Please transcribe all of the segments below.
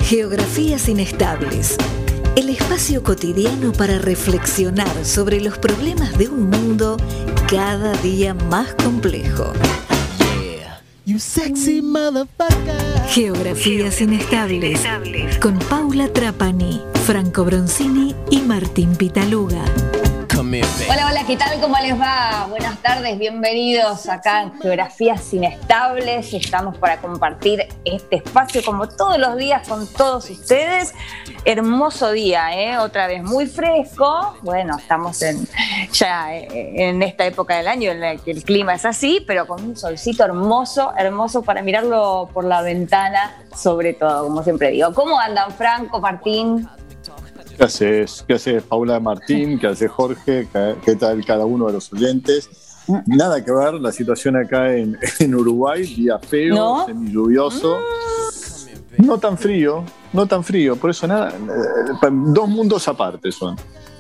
Geografías inestables. El espacio cotidiano para reflexionar sobre los problemas de un mundo cada día más complejo. You sexy motherfucker. Geografías inestables. Con Paula Trapani, Franco Bronzini y Martín Pitaluga. Hola, ¿qué tal? ¿Cómo les va? Buenas tardes, bienvenidos acá en Geografías Inestables. Estamos para compartir este espacio como todos los días con todos ustedes. Hermoso día, otra vez muy fresco. Bueno, estamos ya en esta época del año en la que el clima es así, pero con un solcito hermoso para mirarlo por la ventana, sobre todo, como siempre digo. ¿Cómo andan, Franco, Martín? ¿Qué haces? ¿Qué haces, Paula, Martín? ¿Qué haces, Jorge? ¿Qué tal cada uno de los oyentes? Nada que ver la situación acá en Uruguay, día feo, ¿no? Semi-lluvioso. No tan frío, por eso nada, dos mundos aparte son.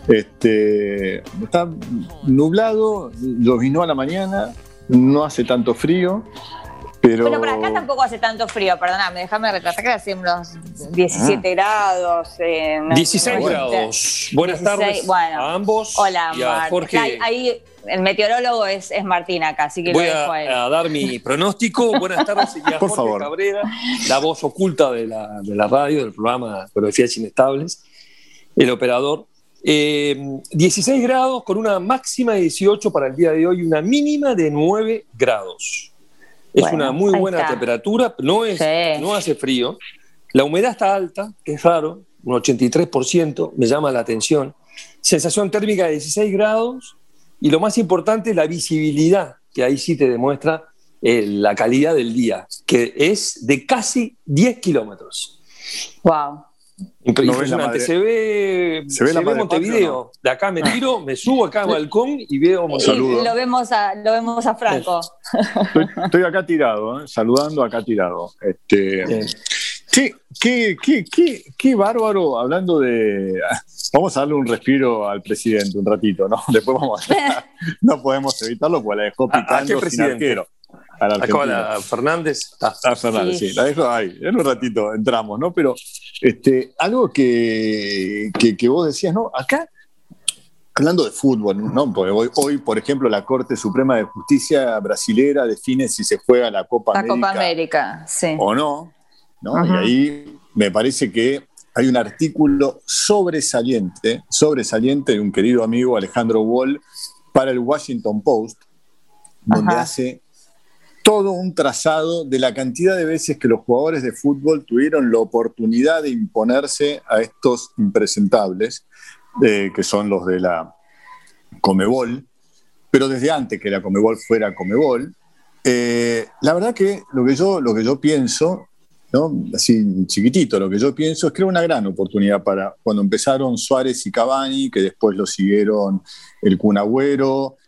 Está nublado, llovinó a la mañana, no hace tanto frío. Pero por acá tampoco hace tanto frío, perdóname, déjame retratar que hacen unos 17 grados. 16 grados. Buenas tardes a ambos. Hola, y a Jorge. Ahí el meteorólogo es Martín acá, así que voy lo dejo a él. a dar mi pronóstico. Buenas tardes y a por Jorge favor. Cabrera, la voz oculta de la radio, del programa Geografías Inestables, el operador. 16 grados con una máxima de 18 para el día de hoy y una mínima de 9 grados. Es una muy buena temperatura, no hace frío. La humedad está alta, que es raro, un 83%, me llama la atención. Sensación térmica de 16 grados y lo más importante, la visibilidad, que ahí sí te demuestra la calidad del día, que es de casi 10 kilómetros. ¡Wow! Impresionante. Se ve Montevideo. De acá me tiro, me subo acá al balcón y veo Montevideo. Lo vemos a Franco. Estoy acá tirado, saludando acá tirado. Sí, qué bárbaro, hablando de... Vamos a darle un respiro al presidente un ratito, ¿no? Después no podemos evitarlo porque la dejó picando sin arquero. A Fernández. A Fernández, sí, la dejo ahí. En un ratito entramos, ¿no? Pero algo que vos decías, ¿no? Acá, hablando de fútbol, ¿no? Porque hoy, por ejemplo, la Corte Suprema de Justicia brasilera define si se juega la Copa América sí. o no, ¿no? Uh-huh. Y ahí me parece que hay un artículo sobresaliente de un querido amigo, Alejandro Wall, para el Washington Post, donde hace todo un trazado de la cantidad de veces que los jugadores de fútbol tuvieron la oportunidad de imponerse a estos impresentables, que son los de la Conmebol, pero desde antes que la Conmebol fuera Conmebol. La verdad que lo que yo pienso, ¿no? Así chiquitito, lo que yo pienso es que era una gran oportunidad para cuando empezaron Suárez y Cavani, que después lo siguieron el Kun Agüero,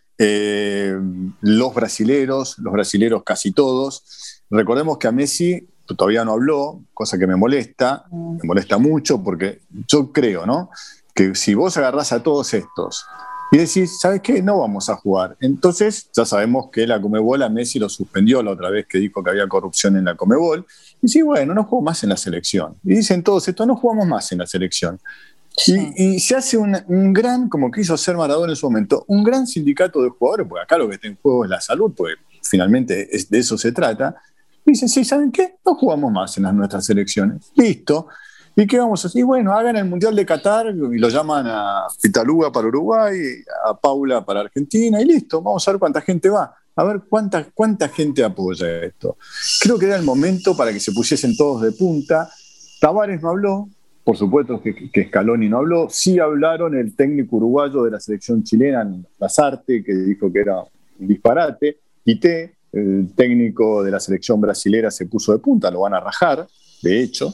los brasileros casi todos. Recordemos que a Messi todavía no habló, cosa que me molesta mucho, porque yo creo, ¿no?, que si vos agarrás a todos estos y decís, ¿sabes qué? No vamos a jugar. Entonces ya sabemos que la Conmebol a Messi lo suspendió la otra vez que dijo que había corrupción en la Conmebol. Y sí, bueno, no juego más en la selección. Y dicen todos esto, no jugamos más en la selección. Sí. Y se hace un gran, como quiso hacer Maradona en su momento, un gran sindicato de jugadores, porque acá lo que está en juego es la salud, porque finalmente de eso se trata. Y dicen, sí, ¿saben qué? No jugamos más en nuestras selecciones. Listo. ¿Y qué vamos a hacer? Bueno, hagan el Mundial de Qatar y lo llaman a Pitaluga para Uruguay, a Paula para Argentina y listo. Vamos a ver cuánta gente va. A ver cuánta gente apoya esto. Creo que era el momento para que se pusiesen todos de punta. Tavares no habló. Por supuesto que Scaloni no habló. Sí hablaron el técnico uruguayo de la selección chilena, Lasarte, que dijo que era un disparate. Tite, el técnico de la selección brasilera, se puso de punta, lo van a rajar, de hecho.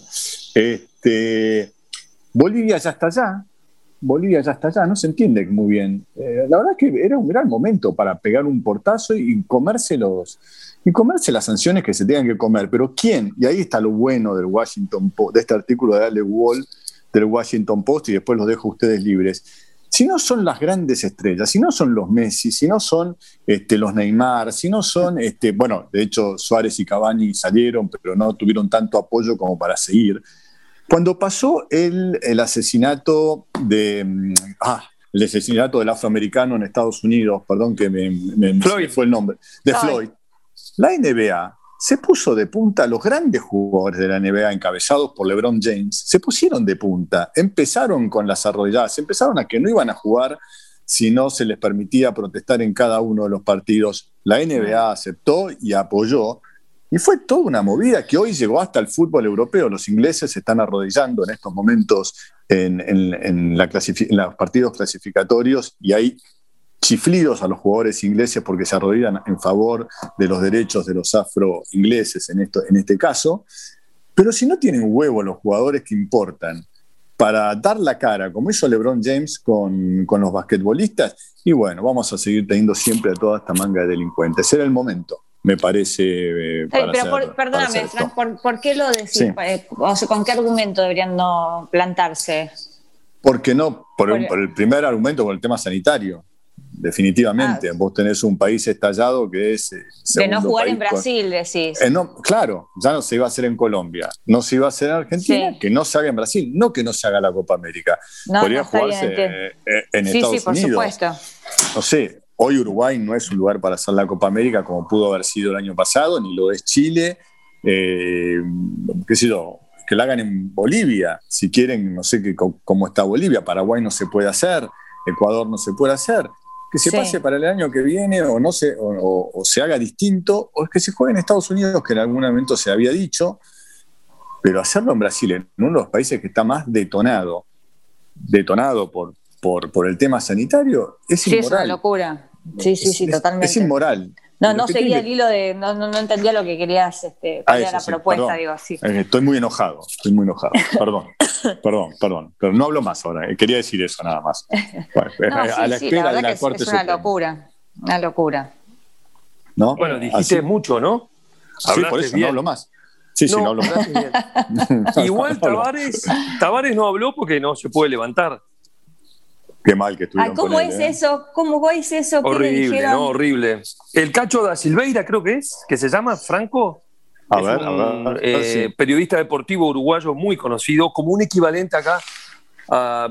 Bolivia ya está allá, no se entiende muy bien. La verdad es que era un gran momento para pegar un portazo y comerse las sanciones que se tengan que comer. Pero ¿quién? Y ahí está lo bueno del Washington Post, de este artículo de Alex Wall del Washington Post, y después los dejo a ustedes libres. Si no son las grandes estrellas, si no son los Messi, si no son los Neymar, si no son, bueno, de hecho Suárez y Cavani salieron, pero no tuvieron tanto apoyo como para seguir. Cuando pasó el asesinato el asesinato del afroamericano en Estados Unidos, perdón que me fue el nombre, de Floyd, la NBA se puso de punta, los grandes jugadores de la NBA encabezados por LeBron James, se pusieron de punta, empezaron con las arrodilladas, empezaron a que no iban a jugar si no se les permitía protestar en cada uno de los partidos. La NBA aceptó y apoyó, y fue toda una movida que hoy llegó hasta el fútbol europeo. Los ingleses se están arrodillando en estos momentos en los partidos clasificatorios, y hay chiflidos a los jugadores ingleses porque se arrodillan en favor de los derechos de los afro-ingleses en este caso. Pero si no tienen huevo los jugadores que importan para dar la cara, como hizo LeBron James con los basquetbolistas, y bueno, vamos a seguir teniendo siempre a toda esta manga de delincuentes. Era el momento, me parece. Perdóname, Frank, ¿por qué lo decís? Sí. O sea, ¿con qué argumento deberían no plantarse? Porque no, por el primer argumento, por el tema sanitario. Definitivamente, vos tenés un país estallado que es de no jugar en Brasil, decís. Claro, ya no se iba a hacer en Colombia, no se iba a hacer en Argentina, sí. Que no se haga en Brasil, no que no se haga la Copa América. Podría jugarse en Estados Unidos. Sí, por supuesto. No sé, hoy Uruguay no es un lugar para hacer la Copa América como pudo haber sido el año pasado, ni lo es Chile, qué sé yo, que la hagan en Bolivia, si quieren, no sé cómo está Bolivia. Paraguay no se puede hacer, Ecuador no se puede hacer. Que se pase para el año que viene, o se haga distinto, o es que se juegue en Estados Unidos, que en algún momento se había dicho, pero hacerlo en Brasil, en uno de los países que está más detonado por el tema sanitario, es inmoral. Sí, es una locura. Sí, totalmente. Es inmoral. No seguía el hilo de. No entendía lo que querías, cuál era la propuesta, perdón. Digo así. Estoy muy enojado. Perdón. Pero no hablo más ahora. Quería decir eso nada más. Bueno, a la espera de la Corte Suprema. Una locura. ¿No? Bueno, dijiste mucho, ¿no? Sí, por eso bien. No hablo más. Sí, no hablo más. Igual Tavares no habló porque no se puede levantar. Qué mal que estuvieron. ¿Cómo es eso? ¿Cómo es eso? Horrible, horrible. El Cacho da Silveira, creo que se llama Franco. A ver, sí. Periodista deportivo uruguayo muy conocido, como un equivalente acá a,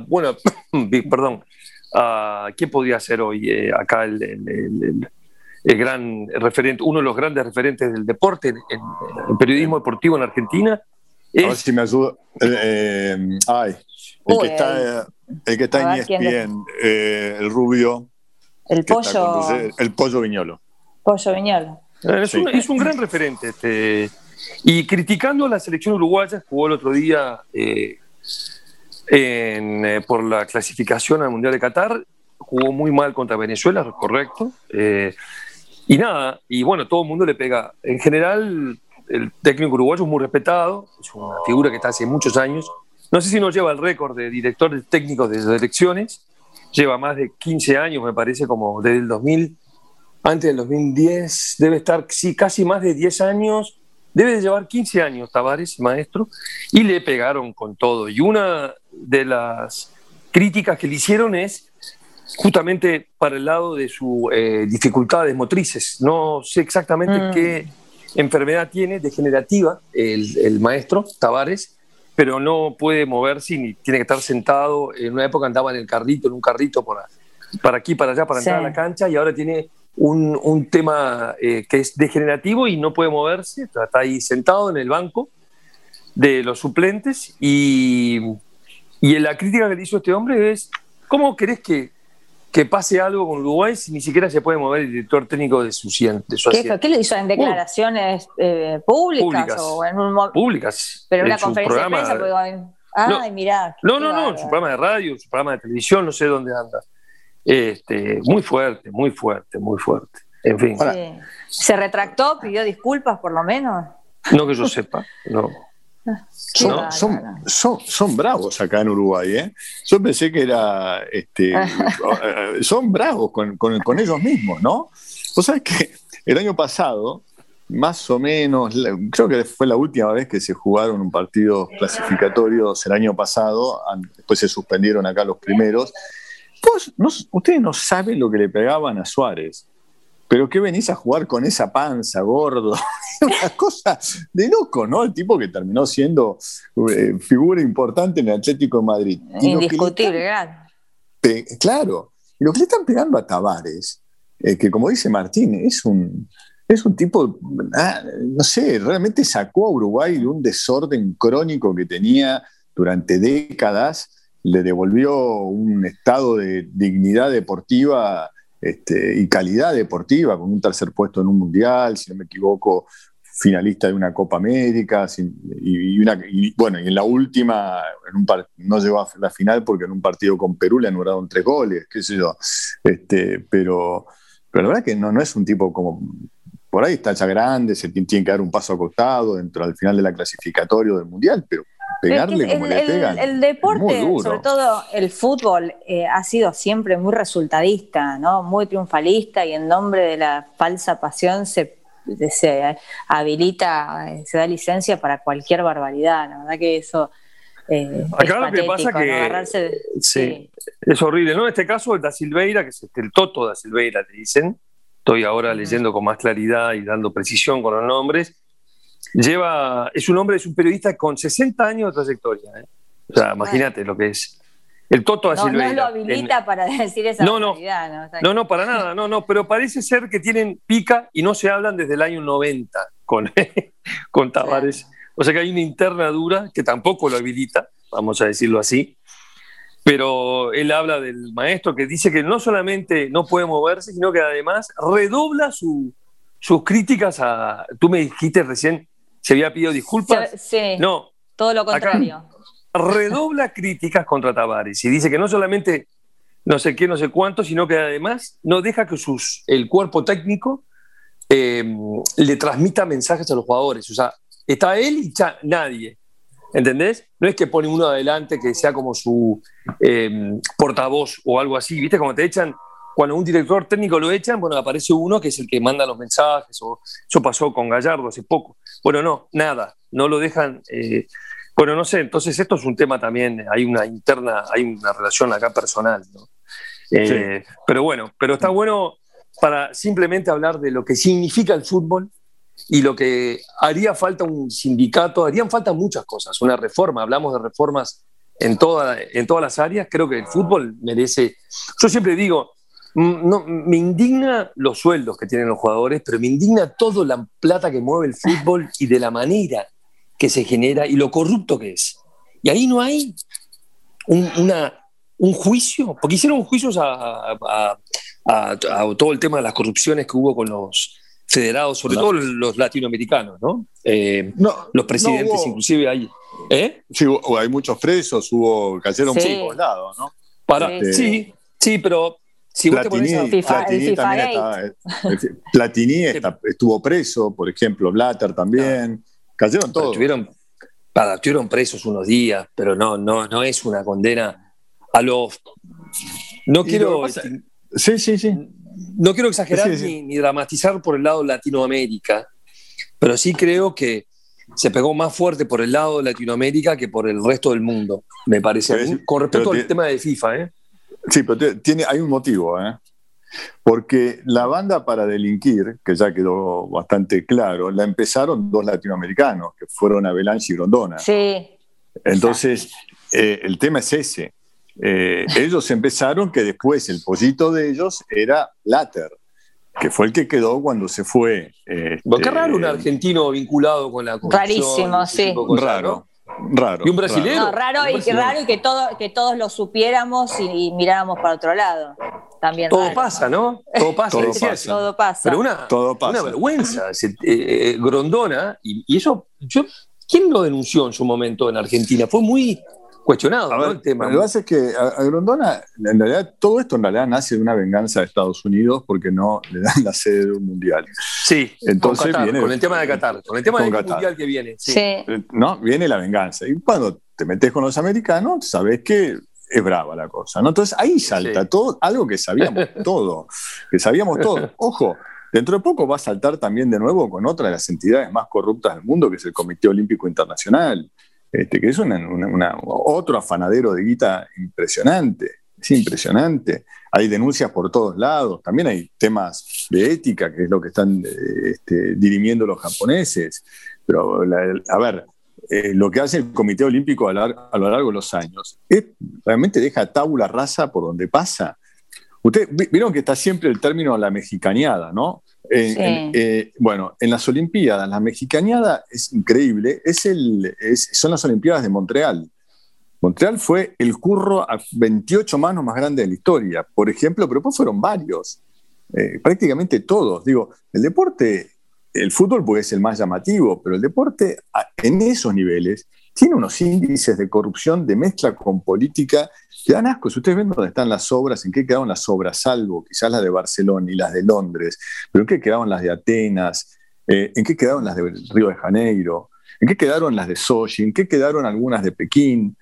¿quién podría ser hoy acá el gran referente, uno de los grandes referentes del deporte en el periodismo deportivo en Argentina? A ver si me ayuda. El que está en ESPN, el rubio. El pollo. El pollo Viñolo. Pollo Viñolo. Es un gran referente. Y criticando a la selección uruguaya, jugó el otro día por la clasificación al Mundial de Qatar, jugó muy mal contra Venezuela, correcto. Y bueno, todo el mundo le pega. En general, el técnico uruguayo es muy respetado, es una figura que está hace muchos años. No sé si nos lleva el récord de directores técnicos de selecciones, lleva más de 15 años, me parece, como desde el 2000, antes del 2010, debe estar casi más de 10 años, debe de llevar 15 años Tavares, maestro, y le pegaron con todo. Y una de las críticas que le hicieron es justamente para el lado de sus dificultades motrices. No sé exactamente qué enfermedad tiene, degenerativa, el maestro Tavares, pero no puede moverse ni tiene que estar sentado. En una época andaba en un carrito para aquí, para allá, para entrar a la cancha, y ahora tiene un tema que es degenerativo y no puede moverse, está ahí sentado en el banco de los suplentes, y la crítica que le hizo este hombre es: ¿cómo querés que pase algo con Uruguay si ni siquiera se puede mover el director técnico de su asiento? ¿Qué le hizo en declaraciones públicas? O en públicas. Pero en una conferencia de prensa. Mirá. No, su programa de radio, su programa de televisión, no sé dónde anda. Muy fuerte. En fin. Sí. ¿Se retractó? ¿Pidió disculpas por lo menos? No que yo sepa, no. Son bravos acá en Uruguay, ¿eh? Yo pensé que era son bravos con ellos mismos, ¿no? Vos sabés que el año pasado, más o menos, creo que fue la última vez que se jugaron un partido clasificatorio el año pasado, después se suspendieron acá los primeros. Ustedes no saben lo que le pegaban a Suárez, pero ¿qué venís a jugar con esa panza, gordo? Una cosa de loco, ¿no? El tipo que terminó siendo figura importante en el Atlético de Madrid. Indiscutible, claro. Y lo que le están pegando a Tavares, que como dice Martín, es un tipo, no sé, realmente sacó a Uruguay de un desorden crónico que tenía durante décadas, le devolvió un estado de dignidad deportiva y calidad deportiva, con un tercer puesto en un mundial, si no me equivoco, finalista de una Copa América, y en la última no llegó a la final porque en un partido con Perú le anularon 3 goles, qué sé yo. Pero la verdad que no es un tipo como... Por ahí está ya grande, se tiene que dar un paso acostado dentro al final de la clasificatoria del mundial, pero pegarle como le pegan. El deporte, sobre todo el fútbol, ha sido siempre muy resultadista, ¿no? Muy triunfalista, y en nombre de la falsa pasión se habilita, se da licencia para cualquier barbaridad. La verdad que eso acá lo que pasa que sí, es horrible, ¿no? En este caso el Da Silveira, que es el Toto Da Silveira, le dicen. Estoy ahora leyendo con más claridad y dando precisión con los nombres. Es un periodista con 60 años de trayectoria. O sea, imagínate lo que es. El Toto Da Silveira. No lo habilita para decir esa barbaridad. No, para nada. No, pero parece ser que tienen pica y no se hablan desde el año 90 con Tavares. O sea que hay una interna dura que tampoco lo habilita, vamos a decirlo así. Pero él habla del maestro que dice que no solamente no puede moverse, sino que además redobla sus críticas a... Tú me dijiste recién, ¿se había pedido disculpas? Sí, no, todo lo contrario. Acá redobla críticas contra Tavares y dice que no solamente no sé qué, no sé cuánto, sino que además no deja que el cuerpo técnico le transmita mensajes a los jugadores. O sea, está él y nadie. ¿Entendés? No es que pone uno adelante que sea como su portavoz o algo así. ¿Viste? Como te echan, cuando un director técnico lo echan, bueno, aparece uno que es el que manda los mensajes. O eso pasó con Gallardo hace poco. Bueno, no, nada. No lo dejan. Bueno, no sé. Entonces, esto es un tema también. Hay una relación acá personal, ¿no? Sí. Pero está bueno para simplemente hablar de lo que significa el fútbol. Y lo que haría falta un sindicato, harían falta muchas cosas, una reforma, hablamos de reformas en todas las áreas. Creo que el fútbol merece, yo siempre digo, no, me indigna los sueldos que tienen los jugadores, pero me indigna toda la plata que mueve el fútbol y de la manera que se genera y lo corrupto que es. Y ahí no hay un juicio, porque hicieron juicios a todo el tema de las corrupciones que hubo con los federados, sobre todo los latinoamericanos, ¿no? Los presidentes, inclusive hay. Sí, hay muchos presos, cayeron por todos lados, ¿no? Sí, pero si vos Platini estuvo preso, por ejemplo, Blatter también. Cayeron todos. Estuvieron presos unos días, pero no es una condena a los. No quiero. Sí. No quiero exagerar ni dramatizar por el lado de Latinoamérica, pero sí creo que se pegó más fuerte por el lado de Latinoamérica que por el resto del mundo, me parece, con respecto al tema de FIFA. Sí, pero hay un motivo, porque la banda para delinquir, que ya quedó bastante claro, la empezaron 2 latinoamericanos, que fueron Avalanche y Grondona. Sí. Entonces, el tema es ese. Ellos empezaron, que después el pollito de ellos era Blatter, que fue el que quedó cuando se fue. Qué raro un argentino vinculado con la corrupción. Rarísimo, sí. Raro. ¿Y un brasileño? Raro y que todos lo supiéramos y miráramos para otro lado. También todo raro. pasa, ¿no? Todo pasa. Todo pasa. Pero una vergüenza. Grondona, y eso, ¿quién lo denunció en su momento en Argentina? Fue muy cuestionado, ¿no? El tema. Lo que pasa es que a Grondona, en realidad, todo esto en realidad nace de una venganza de Estados Unidos porque no le dan la sede de un mundial. Sí, entonces con Qatar, viene, con el tema de Qatar, con el tema del mundial que viene. Sí. ¿No? Viene la venganza. Y cuando te metes con los americanos, sabes que es brava la cosa, ¿no? Entonces ahí salta todo, algo que sabíamos todo. Ojo, dentro de poco va a saltar también de nuevo con otra de las entidades más corruptas del mundo, que es el Comité Olímpico Internacional. Que es otro afanadero de guita impresionante. Es impresionante. Hay denuncias por todos lados. También hay temas de ética, que es lo que están dirimiendo los japoneses. Pero, a ver, lo que hace el Comité Olímpico a lo largo de los años realmente deja tabula rasa por donde pasa. Ustedes vieron que está siempre el término la mexicaneada, ¿no? Bueno, en las Olimpiadas, la mexicaneada es increíble. Son las Olimpiadas de Montreal. Montreal fue el curro a 28 manos más grande de la historia, por ejemplo, pero después fueron varios, prácticamente todos. Digo, el deporte, el fútbol puede ser el más llamativo, pero el deporte en esos niveles tiene unos índices de corrupción, de mezcla con política, que dan asco. Si ustedes ven dónde están las obras, en qué quedaron las obras, salvo quizás las de Barcelona y las de Londres, pero en qué quedaron las de Atenas, en qué quedaron las de Río de Janeiro, en qué quedaron las de Sochi, en qué quedaron algunas de Pekín.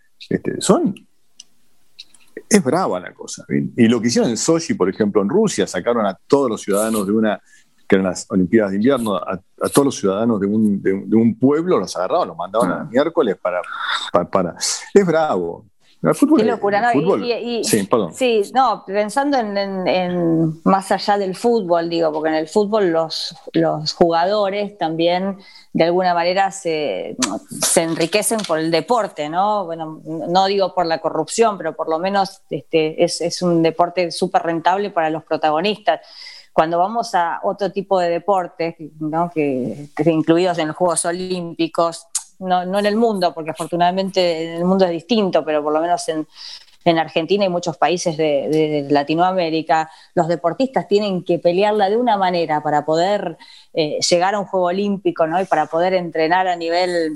Es brava la cosa, ¿bien? Y lo que hicieron en Sochi, por ejemplo, en Rusia, sacaron a todos los ciudadanos que eran las Olimpiadas de Invierno, a todos los ciudadanos de un pueblo, los agarraban, los mandaban a miércoles para. Es bravo. El fútbol, qué locura, ¿no? Fútbol, sí, perdón. Sí, no, pensando en más allá del fútbol, digo, porque en el fútbol los jugadores también de alguna manera se enriquecen por el deporte, ¿no? Bueno, no digo por la corrupción, pero por lo menos es un deporte súper rentable para los protagonistas. Cuando vamos a otro tipo de deportes, ¿no? que incluidos en los Juegos Olímpicos, no en el mundo, porque afortunadamente en el mundo es distinto, pero por lo menos en Argentina y muchos países de Latinoamérica, los deportistas tienen que pelearla de una manera para poder llegar a un Juego Olímpico, ¿no? Y para poder entrenar a nivel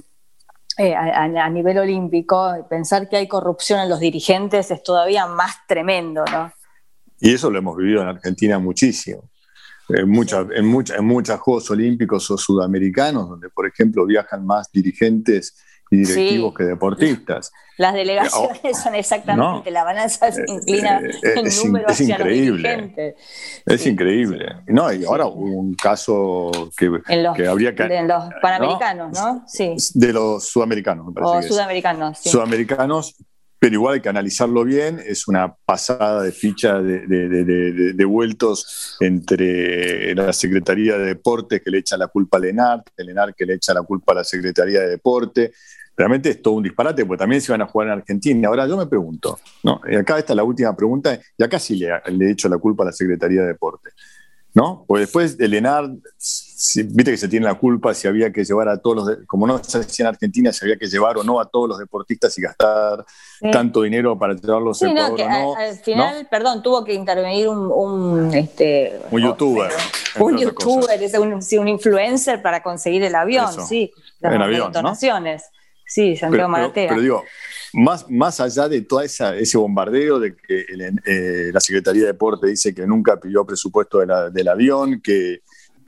olímpico. Pensar que hay corrupción en los dirigentes es todavía más tremendo, ¿no? Y eso lo hemos vivido en Argentina muchísimo. En muchos Juegos Olímpicos o sudamericanos, donde, por ejemplo, viajan más dirigentes y directivos que deportistas. Las delegaciones son exactamente, la balanza se inclina en número hacia los dirigentes. Es increíble. No, y ahora hubo un caso que habría que... En los panamericanos, ¿no? Sí. De los sudamericanos, me parece. O sudamericanos, sí. Sudamericanos, pero igual hay que analizarlo bien. Es una pasada de ficha de vueltos entre la Secretaría de Deportes, que le echa la culpa a Lenart, el Lenart que le echa la culpa a la Secretaría de Deporte. Realmente es todo un disparate, porque también se van a jugar en Argentina. Ahora yo me pregunto, ¿no? Y acá está la última pregunta, y acá sí le echo la culpa a la Secretaría de Deporte, ¿no? Pues después de Lenart, viste que se tiene la culpa si había que llevar a todos como no se hacía en Argentina, si había que llevar o no a todos los deportistas y gastar tanto dinero para llevarlos a Ecuador o no. Al final, ¿no? Perdón, tuvo que intervenir un youtuber. Un youtuber, un influencer para conseguir el avión, eso, sí. El avión, donaciones. ¿No? Sí, Santiago Maratea. Pero digo, más allá de todo ese bombardeo de que la Secretaría de Deporte dice que nunca pidió presupuesto del avión, que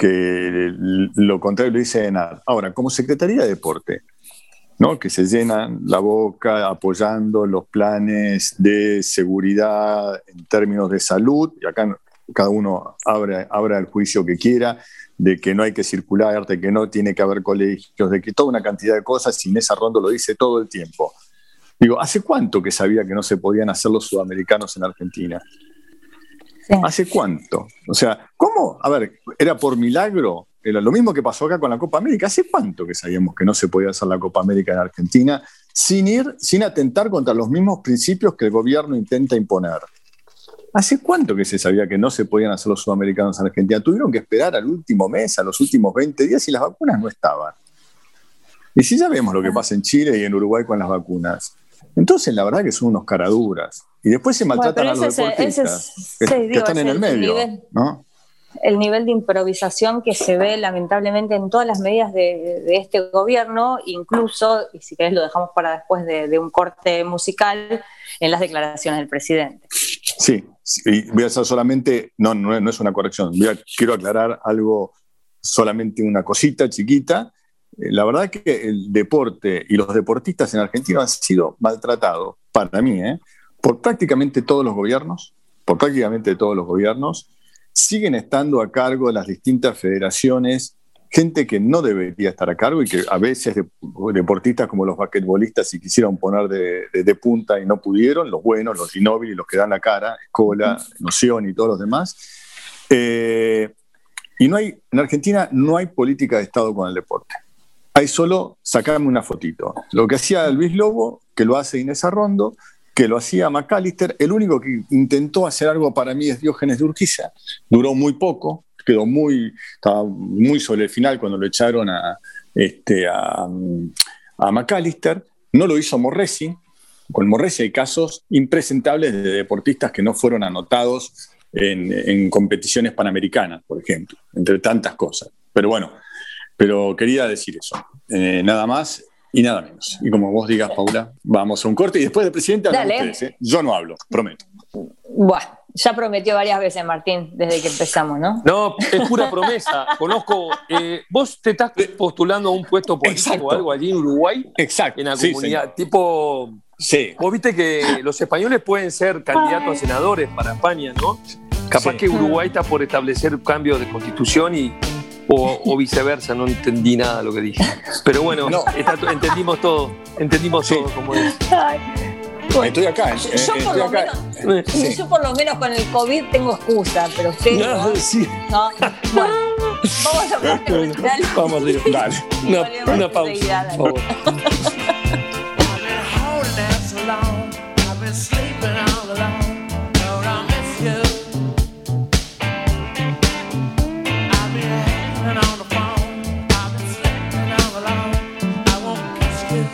lo contrario lo dice Enar. Ahora, como Secretaría de Deporte, ¿no? Que se llenan la boca apoyando los planes de seguridad en términos de salud, y acá cada uno abra el juicio que quiera, de que no hay que circular, de que no tiene que haber colegios, de que toda una cantidad de cosas, Inés Arrondo lo dice todo el tiempo. Digo, ¿hace cuánto que sabía que no se podían hacer los sudamericanos en Argentina? Sí. ¿Hace cuánto? O sea, ¿cómo? A ver, ¿era por milagro? Era lo mismo que pasó acá con la Copa América. ¿Hace cuánto que sabíamos que no se podía hacer la Copa América en Argentina sin atentar contra los mismos principios que el gobierno intenta imponer? ¿Hace cuánto que se sabía que no se podían hacer los sudamericanos en Argentina? Tuvieron que esperar al último mes, a los últimos 20 días, y las vacunas no estaban. Y si ya vemos lo que pasa en Chile y en Uruguay con las vacunas, entonces la verdad que son unos caraduras. Y después se maltratan a los deportistas que están en el medio, ¿no? El nivel de improvisación que se ve lamentablemente en todas las medidas de este gobierno, incluso, y si querés lo dejamos para después de un corte musical, en las declaraciones del presidente. Sí, y voy a hacer solamente, no es una corrección, quiero aclarar algo, solamente una cosita chiquita. La verdad que el deporte y los deportistas en Argentina han sido maltratados, para mí, por prácticamente todos los gobiernos, siguen estando a cargo de las distintas federaciones gente que no debería estar a cargo y que a veces deportistas como los basquetbolistas si quisieron poner de punta y no pudieron, los buenos, los Ginóbili, los que dan la cara, Escola, Noción y todos los demás. Y en Argentina no hay política de Estado con el deporte. Hay solo sacarme una fotito. Lo que hacía Luis Lobo, que lo hace Inés Arrondo, que lo hacía McAllister. El único que intentó hacer algo para mí es Diógenes de Urquiza. Duró muy poco, estaba muy sobre el final cuando lo echaron a McAllister. No lo hizo Morresi. Con Morresi hay casos impresentables de deportistas que no fueron anotados en competiciones panamericanas, por ejemplo, entre tantas cosas. Pero bueno, quería decir eso. Nada más y nada menos. Y como vos digas, Paula, vamos a un corte y después del presidente hablan ustedes. Yo no hablo, prometo. Bueno, ya prometió varias veces, Martín, desde que empezamos, ¿no? No, es pura promesa. Conozco, vos te estás postulando a un puesto político o algo allí en Uruguay. Exacto. En la comunidad, señor. Tipo... Sí. Vos viste que los españoles pueden ser candidatos a senadores para España, ¿no? Capaz que Uruguay está por establecer un cambio de constitución o viceversa, no entendí nada de lo que dije. Pero bueno, entendimos todo como es. Bueno, estoy acá. Yo por lo menos con el COVID tengo excusa, pero usted no. Sí. No. Bueno, vamos a hablar de musical. Vamos arriba. Dale. Una pausa, por favor. I've been sleeping all alone. Lord, I miss you. I've been hanging on the phone. I've been sleeping all alone. I won't kiss you.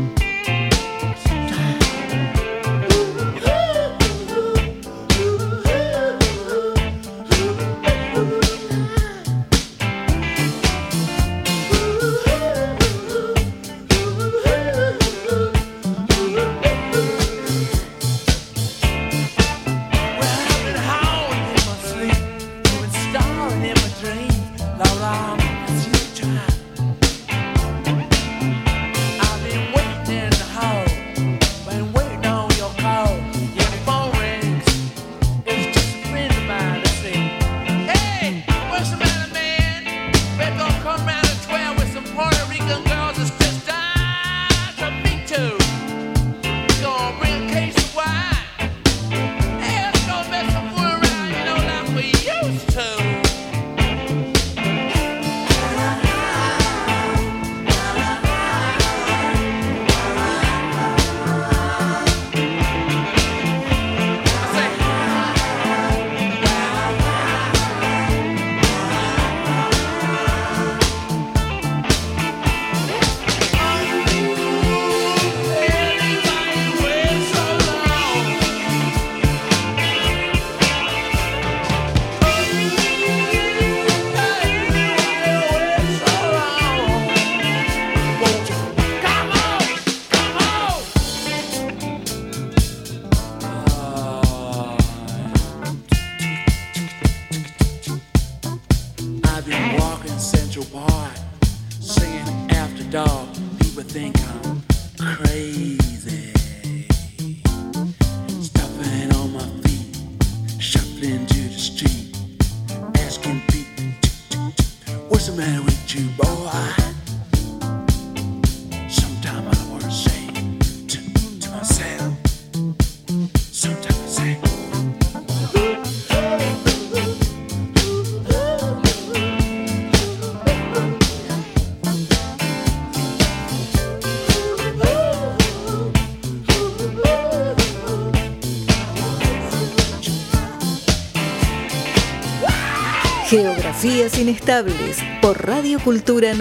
Geografías Inestables por Radio Cultura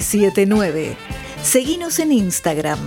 979. Seguinos en Instagram,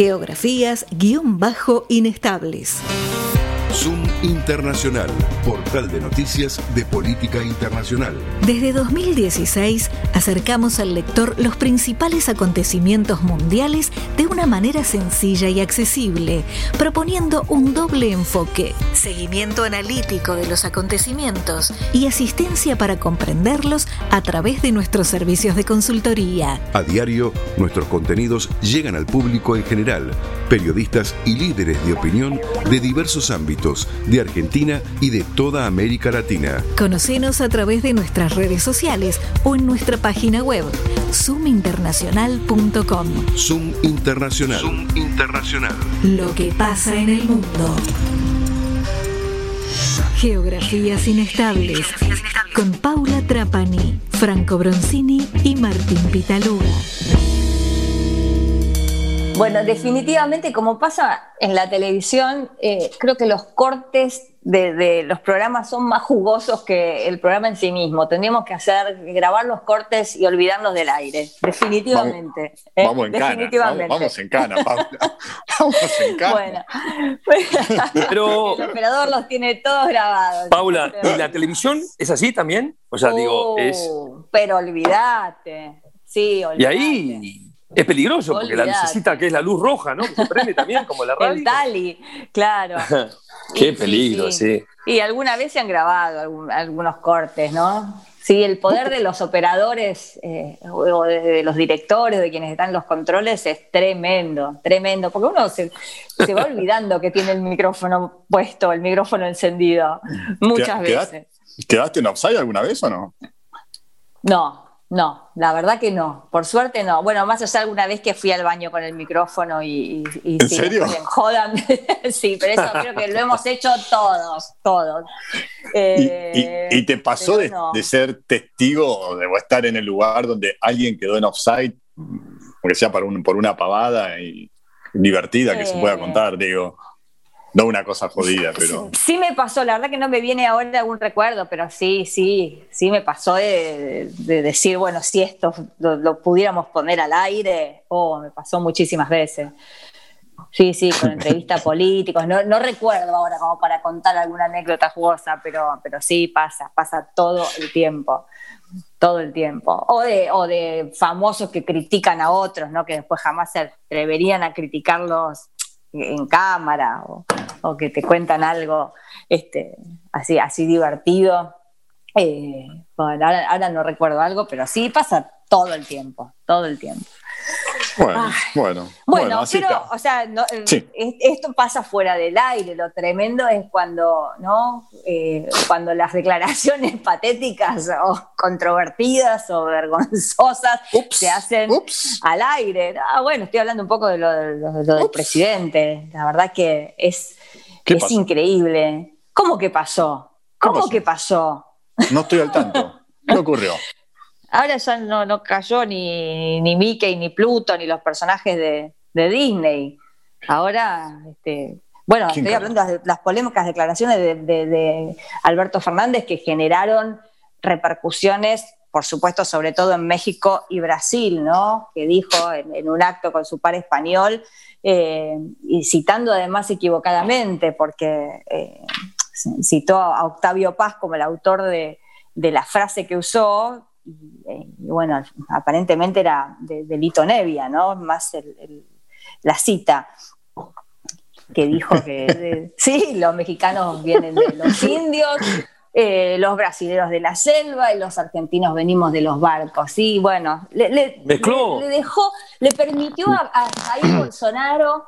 geografías_inestables. Zoom Internacional, portal de noticias de política internacional. Desde 2016 acercamos al lector los principales acontecimientos mundiales de una manera sencilla y accesible, proponiendo un doble enfoque: seguimiento analítico de los acontecimientos y asistencia para comprenderlos a través de nuestros servicios de consultoría. A diario, nuestros contenidos llegan al público en general, periodistas y líderes de opinión de diversos ámbitos de Argentina y de toda América Latina. Conocenos a través de nuestras redes sociales o en nuestra página web zoominternacional.com. Zoom Internacional. Zoom Internacional. Lo que pasa en el mundo. Geografías inestables con Paula Trapani, Franco Bronzini y Martín Pitaluga. Bueno, definitivamente, como pasa en la televisión, creo que los cortes de los programas son más jugosos que el programa en sí mismo. Tendríamos que grabar los cortes y olvidarlos del aire, definitivamente. Vamos en definitivamente. cana, vamos en cana, Paula. Vamos en cana. Bueno, Pero, el operador los tiene todos grabados. Paula, ¿y la televisión es así también? O sea, digo, es... Pero olvídate. Sí, olvídate. Y ahí es peligroso, porque la necesita, que es la luz roja, ¿no? Que se prende también, como la radio. El Tali, claro. Qué peligro, sí. Y alguna vez se han grabado algunos cortes, ¿no? Sí, el poder de los operadores o de los directores, de quienes están en los controles, es tremendo, tremendo. Porque uno se va olvidando que tiene el micrófono puesto, el micrófono encendido, muchas veces. ¿Quedaste en offside alguna vez o no? No, la verdad que no. Por suerte no. Bueno, más allá alguna vez que fui al baño con el micrófono y ¿En serio? Jodan. Sí, pero eso creo que lo hemos hecho todos. ¿Y te pasó de ser testigo o de estar en el lugar donde alguien quedó en offside, aunque sea por una pavada y divertida que se pueda contar, digo? No una cosa jodida, pero... Sí me pasó, la verdad que no me viene ahora algún recuerdo, pero sí me pasó de decir, bueno, si esto lo pudiéramos poner al aire, me pasó muchísimas veces. Sí, con entrevistas políticos, no recuerdo ahora como para contar alguna anécdota jugosa, pero sí pasa todo el tiempo. Todo el tiempo. O de famosos que critican a otros, ¿no? Que después jamás se atreverían a criticarlos en cámara o que te cuentan algo así divertido. Bueno, ahora no recuerdo algo, pero sí pasa todo el tiempo. Bueno, así pero, está. o sea, Sí. Esto pasa fuera del aire. Lo tremendo es cuando las declaraciones patéticas o controvertidas o vergonzosas se hacen al aire. Bueno, estoy hablando un poco de lo del presidente. La verdad que es increíble. ¿Cómo que pasó? ¿Cómo que pasó? No estoy al tanto. ¿Qué ocurrió? Ahora ya no cayó ni Mickey, ni Pluto, ni los personajes de Disney. Ahora, estoy hablando de las polémicas declaraciones de Alberto Fernández que generaron repercusiones, por supuesto, sobre todo en México y Brasil, ¿no? Que dijo en un acto con su par español, y citando además equivocadamente, porque citó a Octavio Paz como el autor de la frase que usó. Y bueno, aparentemente era de Lito Nevia, ¿no? Más la cita que dijo que sí, los mexicanos vienen de los indios, los brasileños de la selva y los argentinos venimos de los barcos. Sí, bueno, le permitió a Jair Bolsonaro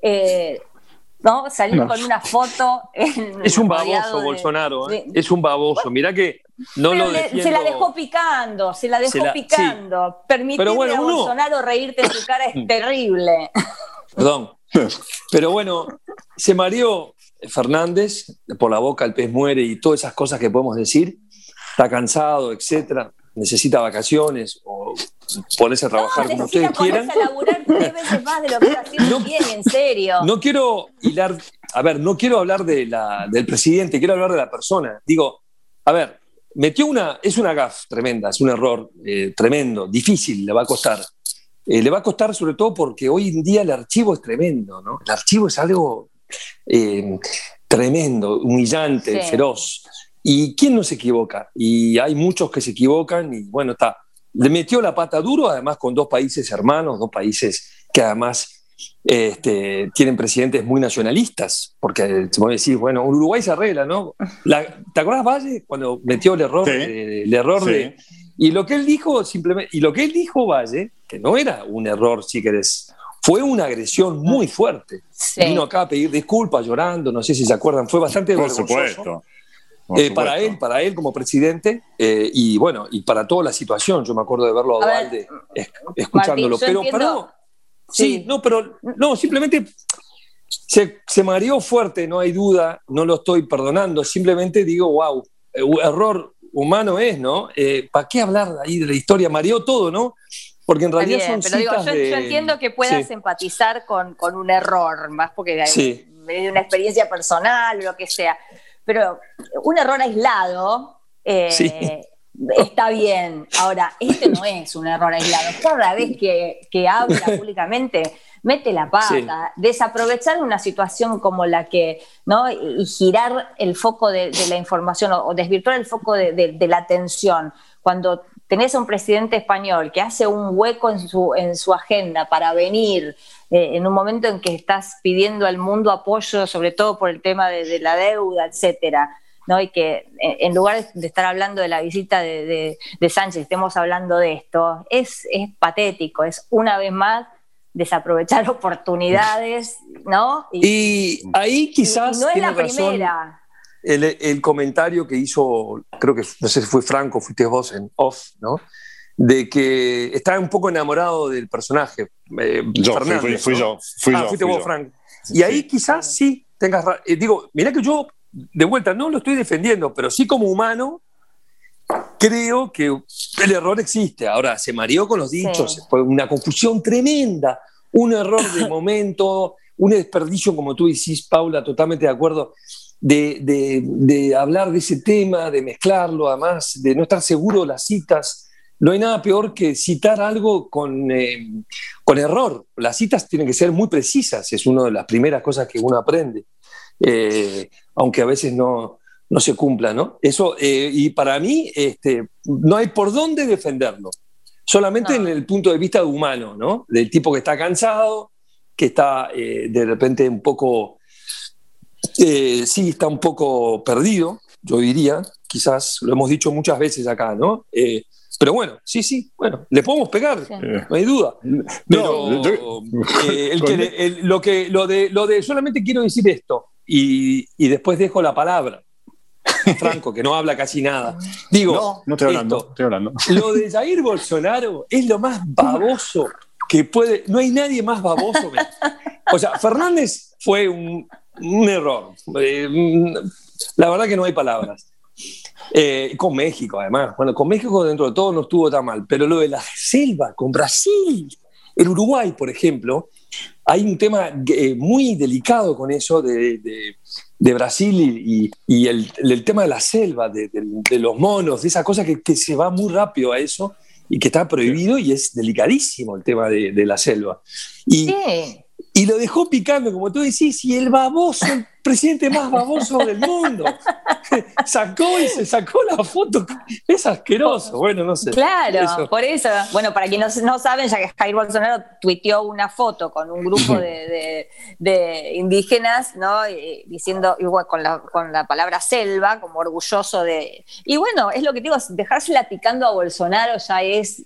¿no? salir con una foto. Es un baboso Bolsonaro, es un baboso. Mirá que no lo defiendo. Se la dejó picando. Sí. Permitirle a Bolsonaro reírte en su cara es terrible. Perdón. Pero bueno, se mareó Fernández, por la boca el pez muere y todas esas cosas que podemos decir. Está cansado, etcétera. Necesita vacaciones o ponerse a trabajar como ustedes quieran. Necesita ponerse a laburar 3 veces más de lo que está haciendo bien, en serio. No quiero hablar del presidente, quiero hablar de la persona. Digo, a ver, es una gaffe tremenda, es un error tremendo, difícil, le va a costar. Le va a costar sobre todo porque hoy en día el archivo es tremendo, ¿no? El archivo es algo tremendo, humillante, feroz. ¿Y quién no se equivoca? Y hay muchos que se equivocan y bueno, le metió la pata duro, además con 2 países hermanos, 2 países que además tienen presidentes muy nacionalistas, porque se puede decir, bueno, Uruguay se arregla, ¿no? ¿Te acordás, Valle, cuando metió el error? Sí. Y lo que él dijo, Valle, que no era un error, si querés, fue una agresión muy fuerte. Sí. Vino acá a pedir disculpas llorando, no sé si se acuerdan, fue bastante Por vergonzoso. supuesto. Para él como presidente, y bueno, y para toda la situación. Yo me acuerdo de verlo a Dualde escuchándolo. Martín, pero no, simplemente se mareó fuerte, no hay duda, no lo estoy perdonando, simplemente digo, wow, error humano es, ¿no? ¿Para qué hablar ahí de la historia? Mareó todo, ¿no? Porque en realidad son pero digo, citas yo entiendo que puedas empatizar con un error, más porque hay una experiencia personal o lo que sea. Pero un error aislado está bien. Ahora, este no es un error aislado. Cada vez que habla públicamente, mete la pata. Desaprovechar una situación como la que, ¿no? Y girar el foco de la información o desvirtuar el foco de la atención. Cuando tenés a un presidente español que hace un hueco en su agenda para venir en un momento en que estás pidiendo al mundo apoyo, sobre todo por el tema de la deuda, etcétera, ¿no? Y que en lugar de estar hablando de la visita de Sánchez, estemos hablando de esto, es patético, es una vez más desaprovechar oportunidades, ¿no? Y ahí quizás y no es tiene la primera. El comentario que hizo, creo que no sé si fue Franco, fuiste vos en off, ¿no? De que estaba un poco enamorado del personaje. Fernández, fui ¿no? yo. Fuiste vos, Frank. Y ahí quizás sí tengas razón. Digo, mirá que yo, de vuelta, no lo estoy defendiendo, pero sí como humano, creo que el error existe. Ahora, se mareó con los dichos, fue una confusión tremenda, un error de momento, un desperdicio, como tú decís, Paula, totalmente de acuerdo, de hablar de ese tema, de mezclarlo, además, de no estar seguro de las citas. No hay nada peor que citar algo con error. Las citas tienen que ser muy precisas, es una de las primeras cosas que uno aprende, aunque a veces no se cumpla, ¿no? Eso, y para mí no hay por dónde defenderlo, solamente en el punto de vista humano, ¿no? Del tipo que está cansado, que está de repente un poco, está un poco perdido, yo diría, quizás lo hemos dicho muchas veces acá, ¿no? Pero bueno, bueno, le podemos pegar, no hay duda. Pero solamente quiero decir esto, y después dejo la palabra a Franco, que no habla casi nada. Digo, no estoy hablando. Lo de Jair Bolsonaro es lo más baboso que puede. No hay nadie más baboso. O sea, Fernández fue un error. La verdad que no hay palabras. Con México, además. Bueno, con México dentro de todo no estuvo tan mal, pero lo de la selva con Brasil, el Uruguay, por ejemplo, hay un tema muy delicado con eso de Brasil y el tema de la selva, de los monos, de esa cosa que se va muy rápido a eso y que está prohibido, y es delicadísimo el tema de la selva. Y lo dejó picando, como tú decís, y el baboso, el presidente más baboso del mundo, se sacó la foto. Es asqueroso, bueno, no sé. Claro, por eso. Bueno, para quienes no saben, ya que Jair Bolsonaro tuiteó una foto con un grupo de indígenas, ¿no? Diciendo, igual con la palabra selva, como orgulloso de... Y bueno, es lo que digo, dejársela picando a Bolsonaro ya es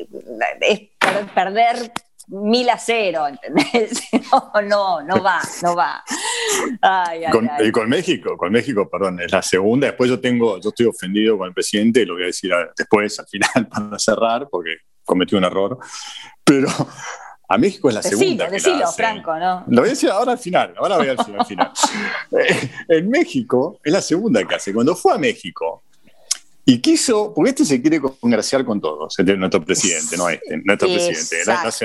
perder 1000-0, ¿entendés? No va. Y con México, perdón, es la segunda. Después yo estoy ofendido con el presidente, lo voy a decir después, al final, para cerrar, porque cometí un error. Pero a México es la segunda. Decilo, Franco, ¿no? Lo voy a decir ahora al final, final. En México es la segunda que hace. Cuando fue a México, y quiso, porque se quiere congraciar con todos, nuestro presidente, nuestro presidente.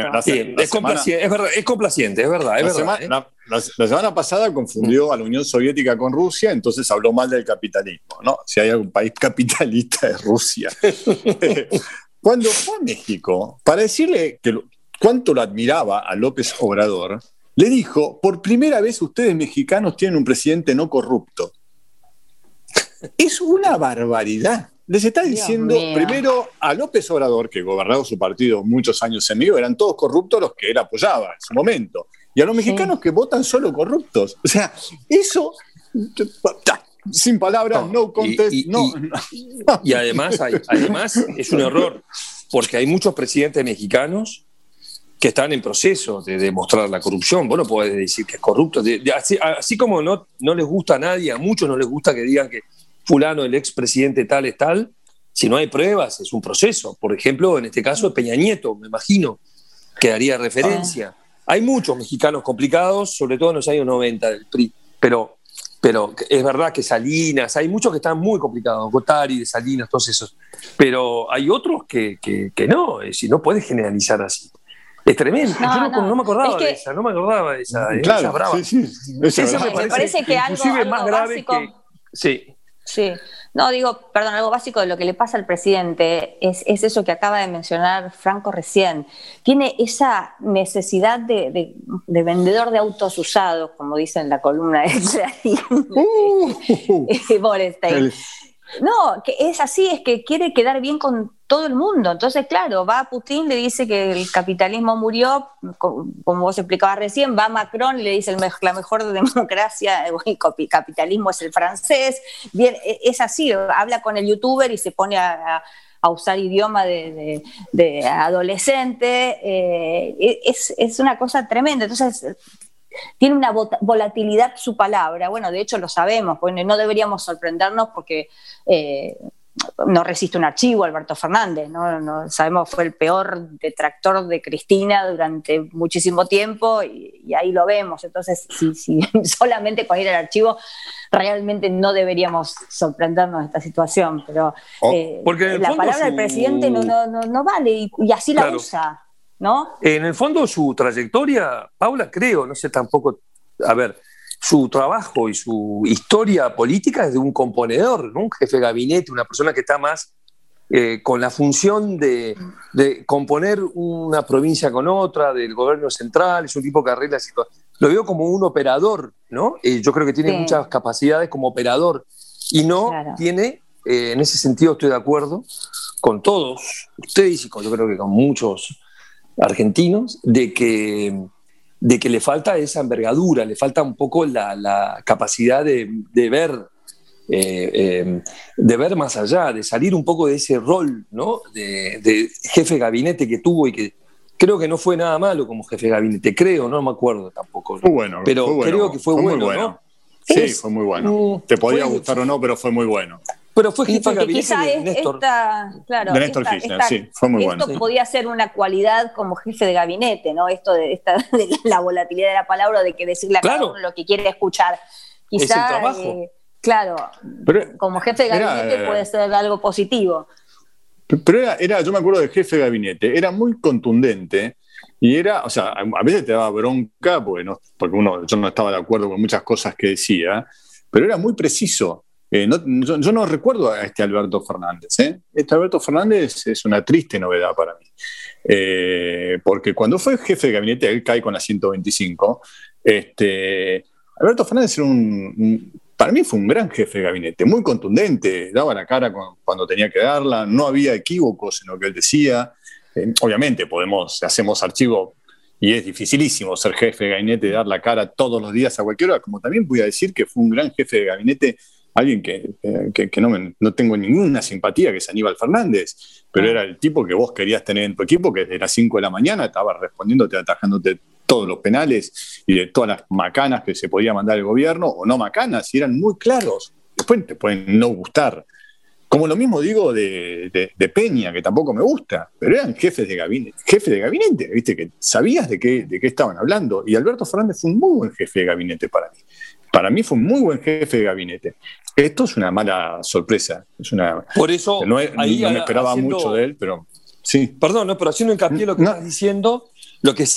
Es complaciente, es verdad. La semana pasada confundió a la Unión Soviética con Rusia, entonces habló mal del capitalismo, ¿no? Si hay algún país capitalista es Rusia. Cuando fue a México, para decirle cuánto lo admiraba a López Obrador, le dijo, por primera vez ustedes mexicanos tienen un presidente no corrupto. Es una barbaridad. Les está diciendo primero a López Obrador, que gobernaba su partido muchos años en medio, eran todos corruptos los que él apoyaba en su momento. Y a los mexicanos que votan solo corruptos. O sea, eso, sin palabras, no contest, Y además es un error, porque hay muchos presidentes mexicanos que están en proceso de demostrar la corrupción. Vos no podés decir que es corrupto. Así como no les gusta a nadie, a muchos no les gusta que digan que fulano, el expresidente tal es tal, si no hay pruebas, es un proceso. Por ejemplo, en este caso, Peña Nieto, me imagino, que daría referencia. Hay muchos mexicanos complicados, sobre todo en los años 90 del PRI, pero es verdad que Salinas, hay muchos que están muy complicados, Gotari, de Salinas, todos esos, pero hay otros que no, es decir, no puedes generalizar así. Es tremendo. Yo no me acordaba de esa, Claro, esa brava. sí. Esa me parece que inclusive algo más grave básico, que... Sí. Sí, no, algo básico de lo que le pasa al presidente es eso que acaba de mencionar Franco recién. Tiene esa necesidad de vendedor de autos usados, como dice en la columna de Clarín, Borestein. No, que es así, es que quiere quedar bien con todo el mundo. Entonces, claro, va a Putin, le dice que el capitalismo murió, como vos explicabas recién, va a Macron y le dice la mejor democracia, el capitalismo es el francés. Bien, es así, habla con el youtuber y se pone a usar idioma de adolescente. Es una cosa tremenda. Entonces, tiene una volatilidad su palabra. Bueno, de hecho lo sabemos, pues no deberíamos sorprendernos porque no resiste un archivo Alberto Fernández, ¿no? Sabemos que fue el peor detractor de Cristina durante muchísimo tiempo y ahí lo vemos. Entonces, si solamente con ir al archivo, realmente no deberíamos sorprendernos de esta situación, pero porque la palabra del presidente no vale y así la usa, ¿no? En el fondo su trayectoria, Paula, creo, no sé tampoco, a ver, su trabajo y su historia política es de un componedor, ¿no? Un jefe de gabinete, una persona que está más con la función de componer una provincia con otra, del gobierno central, es un tipo que arregla situaciones. Lo veo como un operador, ¿no? Yo creo que tiene muchas capacidades como operador y no tiene, en ese sentido estoy de acuerdo con todos ustedes y yo creo que con muchos argentinos, de que le falta esa envergadura, le falta un poco la capacidad de ver más allá, de salir un poco de ese rol, ¿no? de jefe de gabinete que tuvo y que creo que no fue nada malo como jefe de gabinete, no me acuerdo tampoco. Fue bueno, pero creo que fue bueno, ¿no? Sí, fue muy bueno. Te podía gustar o no, pero fue muy bueno. Pero fue jefe de gabinete de Néstor. De Néstor Kirchner, sí, fue muy bueno. Esto podía ser una cualidad como jefe de gabinete, ¿no? Esto de la volatilidad de la palabra, de que decirle a cada uno lo que quiere escuchar. Quizá, es el trabajo. Pero, como jefe de gabinete puede ser algo positivo. Pero yo me acuerdo de jefe de gabinete, era muy contundente y o sea, a veces te daba bronca porque yo no estaba de acuerdo con muchas cosas que decía, pero era muy preciso. Yo no recuerdo a este Alberto Fernández. Este Alberto Fernández es una triste novedad para mí. Porque cuando fue jefe de gabinete, él cae con la 125. Alberto Fernández era para mí fue un gran jefe de gabinete, muy contundente, daba la cara cuando tenía que darla, no había equívocos en lo que él decía. Obviamente hacemos archivo y es dificilísimo ser jefe de gabinete, dar la cara todos los días a cualquier hora, como también voy a decir que fue un gran jefe de gabinete, alguien que no tengo ninguna simpatía, que es Aníbal Fernández, pero era el tipo que vos querías tener en tu equipo, que desde las 5 de la mañana estaba respondiéndote, atajándote todos los penales y de todas las macanas que se podía mandar el gobierno, o no macanas, y eran muy claros. Después te pueden no gustar. Como lo mismo digo de Peña, que tampoco me gusta, pero eran jefes de gabinete, ¿viste? Que sabías de qué estaban hablando. Y Alberto Fernández fue un muy buen jefe de gabinete para mí. Para mí fue un muy buen jefe de gabinete. Esto es una mala sorpresa. Por eso, no me esperaba mucho de él, pero sí. Perdón, pero haciendo hincapié en lo que estás diciendo, lo que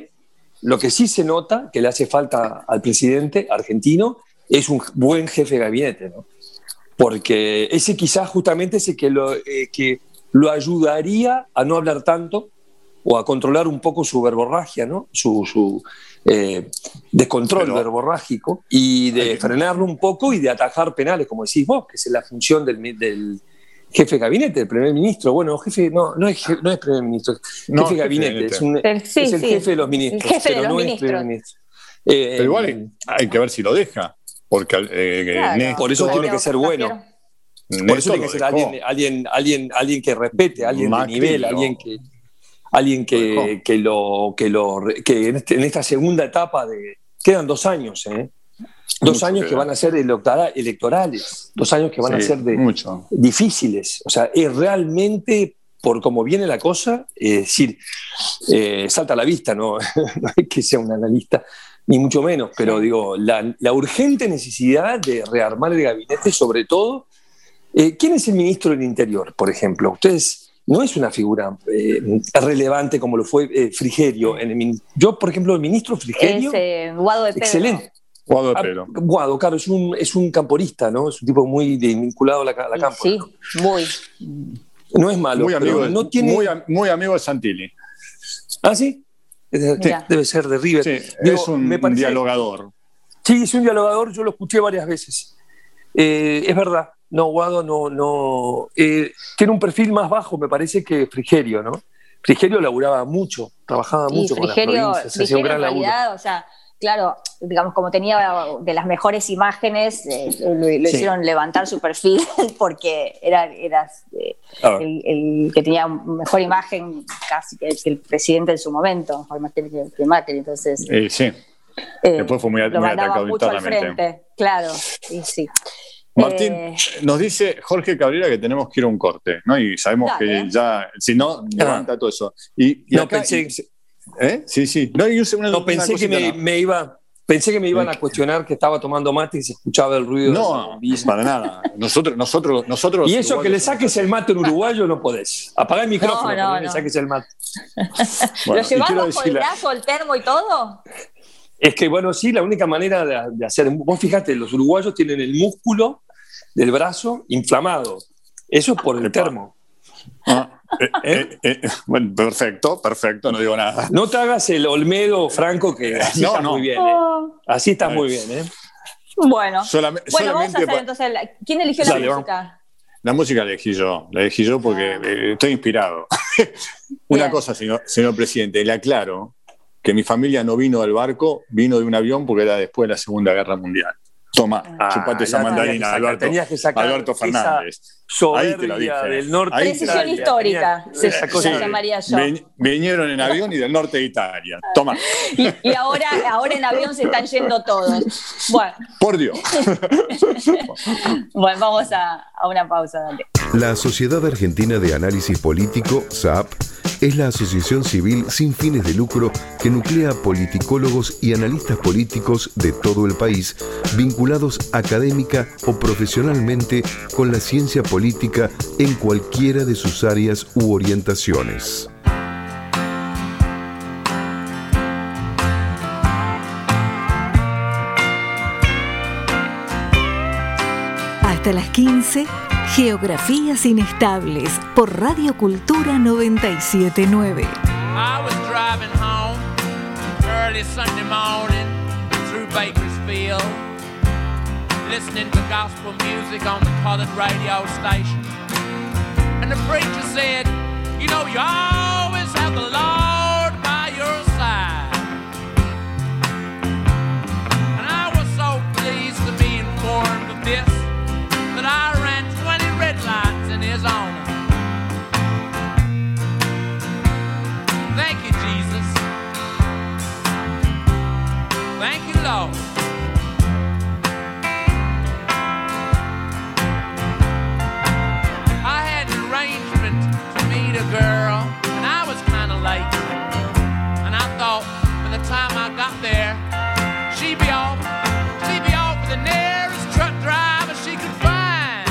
sí se nota que le hace falta al presidente argentino es un buen jefe de gabinete, ¿no? Porque ese quizás justamente es el que lo ayudaría a no hablar tanto o a controlar un poco su verborragia, ¿no? Su descontrol verborrágico y de frenarlo un poco y de atajar penales, como decís vos, que es la función del jefe de gabinete, del primer ministro. Bueno, jefe no es primer ministro, jefe de gabinete, es el jefe de los ministros, pero no es primer ministro. Pero igual hay que ver si lo deja. Porque por eso tiene que ser bueno. Por eso tiene que ser alguien que respete, alguien de nivel, alguien que... alguien que en esta segunda etapa quedan 2 años, 2 años que van a ser electorales, 2 años que van a ser difíciles. O sea, es realmente, por cómo viene la cosa, salta a la vista, no es que sea un analista, ni mucho menos, pero digo, la urgente necesidad de rearmar el gabinete, sobre todo. ¿Quién es el ministro del Interior, por ejemplo? Ustedes, no es una figura relevante como lo fue Frigerio. Yo, por ejemplo, el ministro Frigerio... Es Guado de Pedro. Excelente. Guado de Pedro. Guado, claro, es un camporista, ¿no? Es un tipo muy vinculado a la campo. Sí, ¿no? muy. No es malo, muy amigo, no tiene... muy amigo de Santilli. ¿Ah, sí? Debe ser de River. Sí, es un dialogador. Sí, es un dialogador, yo lo escuché varias veces. Es verdad. No, Guado no tiene un perfil más bajo, me parece, que Frigerio, ¿no? Frigerio laburaba mucho, trabajaba mucho con las provincias, hacía un gran laburo. O sea, claro, digamos, como tenía de las mejores imágenes, lo hicieron levantar su perfil porque era el que tenía mejor imagen casi que el presidente en su momento, mejor imagen que Macri, entonces... sí, después fue muy atacado mucho al frente, claro, y sí. Martín, nos dice Jorge Cabrera que tenemos que ir a un corte, ¿no? Y sabemos que ya, si no, levanta todo eso. Y no, acá, pensé... Sí. No, pensé que me iban a cuestionar que estaba tomando mate y se escuchaba el ruido. No, para nada. Nosotros. Y eso que le saques el mate en uruguayo no podés. Apagá el micrófono, no le saques el mate. Bueno, ¿lo llevamos con el brazo, el termo y todo? Es que, bueno, sí, la única manera de hacer... Vos fíjate, los uruguayos tienen el músculo del brazo inflamado. Eso es por el termo. Bueno, perfecto, no digo nada. No te hagas el Olmedo Franco, que así estás muy bien. Así estás muy bien. Bueno, solamente vamos a hacer entonces... ¿Quién eligió la música? La música la elegí yo porque estoy inspirado. Una cosa, señor presidente, le aclaro que mi familia no vino del barco, vino de un avión porque era después de la Segunda Guerra Mundial. Toma, chupate esa mandarina, Alberto Fernández. Ahí te lo dije. Del norte. Precisión histórica, se llamaría yo. Vinieron en avión y del norte de Italia. Toma. Y ahora en avión se están yendo todos. Bueno. Por Dios. Bueno, vamos a una pausa. Dale. La Sociedad Argentina de Análisis Político, SAP, es la asociación civil sin fines de lucro que nuclea politicólogos y analistas políticos de todo el país, vinculados académica o profesionalmente con la ciencia política en cualquiera de sus áreas u orientaciones. Hasta las 15, Geografías Inestables, por Radio Cultura 97.9. I was driving home early Sunday morning through Bakersfield, listening to gospel music on the colored radio station. And the preacher said, you know, you always have the Lord by your side. And I was so pleased to be informed of this that I ran 20 red lights in his honor. Thank you, Jesus. Thank you, Lord. I had an arrangement to meet a girl, and I was kind of late. And I thought by the time I got there, she'd be off with the nearest truck driver she could find.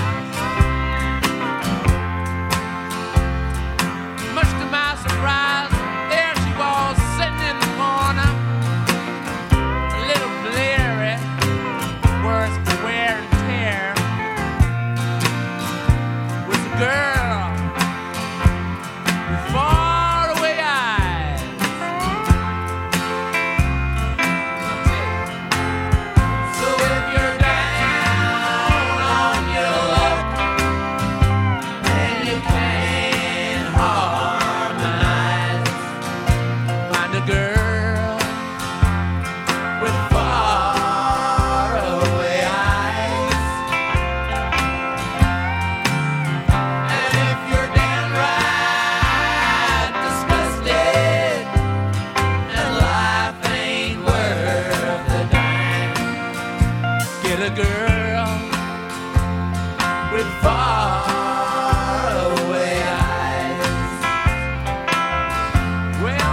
Much to my surprise, there she was sitting in the corner, a little blear get a girl with far away eyes. Well,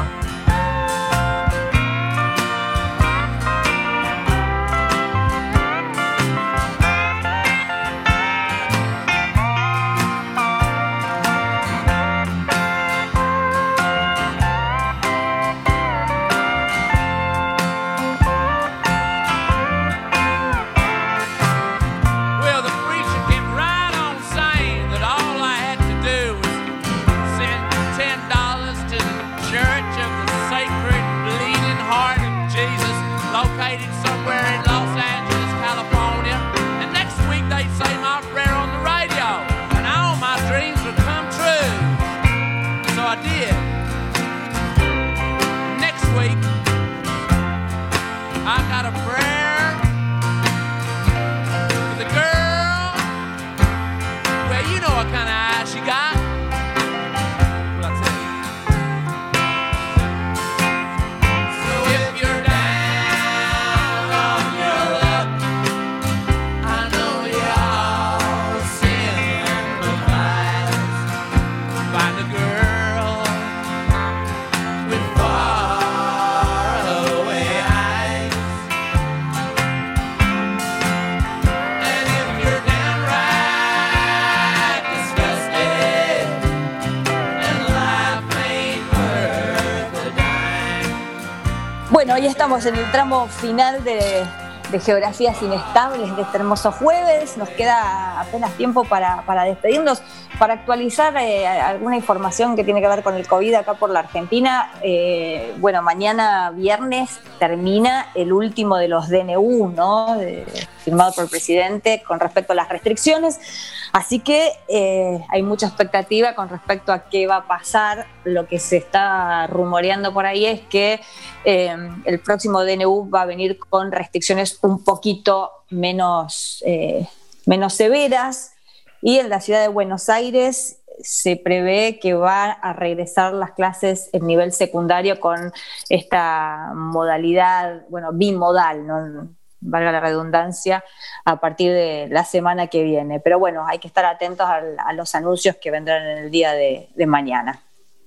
Bueno, hoy estamos en el tramo final de Geografías Inestables de este hermoso jueves. Nos queda apenas tiempo para despedirnos, para actualizar alguna información que tiene que ver con el COVID acá por la Argentina. Bueno, mañana viernes termina el último de los DNU, ¿no? Firmado por el presidente con respecto a las restricciones. Así que hay mucha expectativa con respecto a qué va a pasar. Lo que se está rumoreando por ahí es que el próximo DNU va a venir con restricciones un poquito menos severas, y en la ciudad de Buenos Aires se prevé que va a regresar las clases en nivel secundario con esta modalidad, bueno, bimodal, ¿no? Valga la redundancia, a partir de la semana que viene. Pero bueno, hay que estar atentos a los anuncios que vendrán en el día de mañana.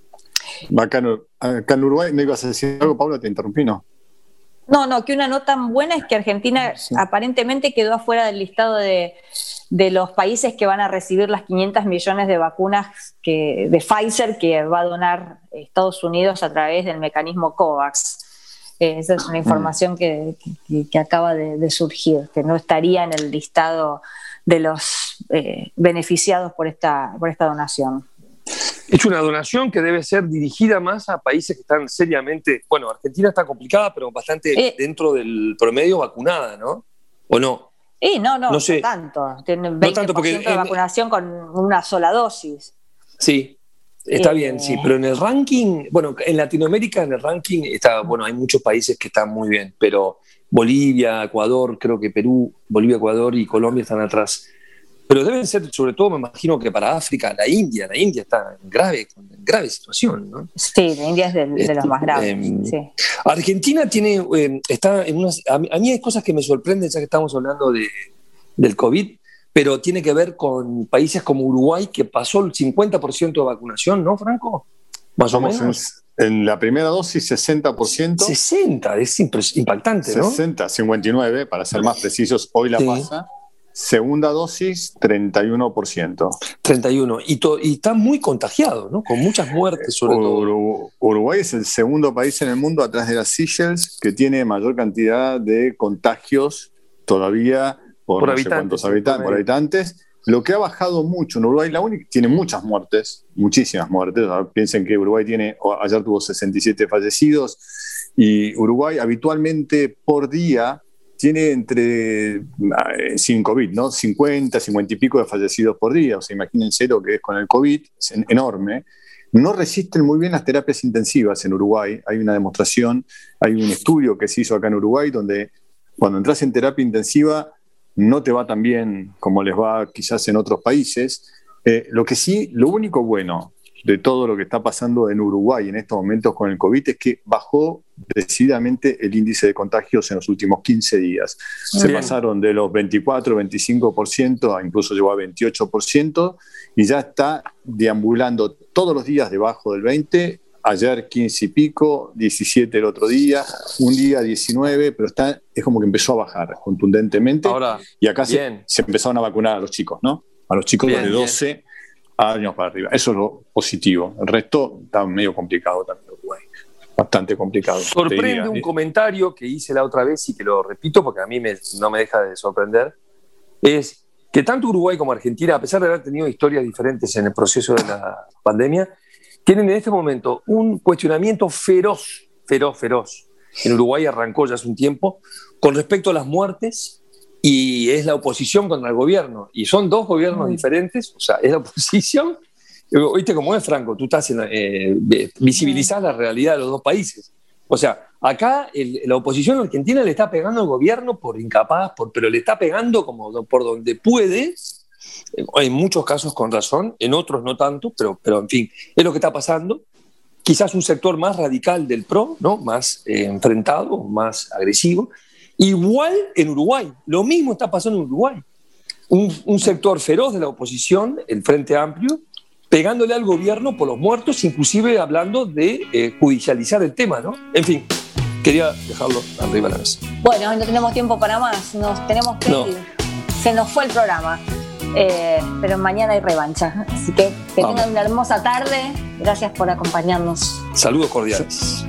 Acá en Uruguay, ¿no ibas a decir algo, Paula? Te interrumpí, ¿no? No, que una nota buena es que Argentina aparentemente quedó afuera del listado de los países que van a recibir las 500 millones de vacunas de Pfizer que va a donar Estados Unidos a través del mecanismo COVAX. Esa es una información que acaba de surgir, que no estaría en el listado de los beneficiados por esta donación. Es una donación que debe ser dirigida más a países que están seriamente... Bueno, Argentina está complicada, pero bastante dentro del promedio vacunada, ¿no? ¿O no? No sé. Tanto. Tienen 20% de vacunación con una sola dosis. Sí, está bien, sí. Pero en el ranking... Bueno, en Latinoamérica, en el ranking, hay muchos países que están muy bien, pero Bolivia, Ecuador, creo que Perú, Bolivia, Ecuador y Colombia están atrás. Pero deben ser, sobre todo, me imagino que para África, la India está en grave situación, ¿no? Sí, la India es de los más graves. Sí. Argentina está en unas... A mí hay cosas que me sorprenden, ya que estamos hablando del COVID, pero tiene que ver con países como Uruguay, que pasó el 50% de vacunación, ¿no, Franco? Más o menos. En la primera dosis, 60%. 60, es impactante, ¿no? 59, para ser más precisos, hoy la pasa. Segunda dosis, 31%. 31%. Y está muy contagiado, ¿no? Con muchas muertes, sobre todo. Uruguay es el segundo país en el mundo, atrás de las Seychelles, que tiene mayor cantidad de contagios todavía por no sé cuántos habitantes. Lo que ha bajado mucho en Uruguay, tiene muchas muertes, muchísimas muertes. Piensen que Uruguay ayer tuvo 67 fallecidos, y Uruguay habitualmente por día tiene sin COVID, ¿no? 50 y pico de fallecidos por día. O sea, imagínense lo que es con el COVID, es enorme. No resisten muy bien las terapias intensivas en Uruguay. Hay una demostración, hay un estudio que se hizo acá en Uruguay, donde cuando entras en terapia intensiva no te va tan bien como les va quizás en otros países. Lo único bueno de todo lo que está pasando en Uruguay en estos momentos con el COVID es que bajó decididamente el índice de contagios en los últimos 15 días. Se pasaron de los 24, 25% a incluso llegó a 28% y ya está deambulando todos los días debajo del 20%. Ayer 15 y pico, 17 el otro día, un día 19, pero es como que empezó a bajar contundentemente. Ahora, y acá se empezaron a vacunar a los chicos, ¿no? A los chicos de 12 años para arriba. Eso es lo positivo. El resto está medio complicado también, Uruguay. Bastante complicado. Sorprende un comentario que hice la otra vez y que lo repito porque a mí no me deja de sorprender. Es que tanto Uruguay como Argentina, a pesar de haber tenido historias diferentes en el proceso de la pandemia, tienen en este momento un cuestionamiento feroz. En Uruguay arrancó ya hace un tiempo con respecto a las muertes y es la oposición contra el gobierno. Y son dos gobiernos diferentes, o sea, es la oposición. Oíste cómo es, Franco, tú estás visibilizás la realidad de los dos países. O sea, acá la oposición argentina le está pegando al gobierno por incapaz, pero le está pegando como por donde puede. En muchos casos con razón, en otros no tanto, pero en fin, es lo que está pasando. Quizás un sector más radical del PRO, ¿no? Más enfrentado, más agresivo. Igual en Uruguay, lo mismo está pasando en Uruguay. Un sector feroz de la oposición, el Frente Amplio, pegándole al gobierno por los muertos, inclusive hablando de judicializar el tema, ¿no? En fin, quería dejarlo arriba de la mesa. Bueno, no tenemos tiempo para más, nos tenemos que ir. Se nos fue el programa. Pero mañana hay revancha, así que tengan una hermosa tarde. Gracias por acompañarnos. Saludos cordiales.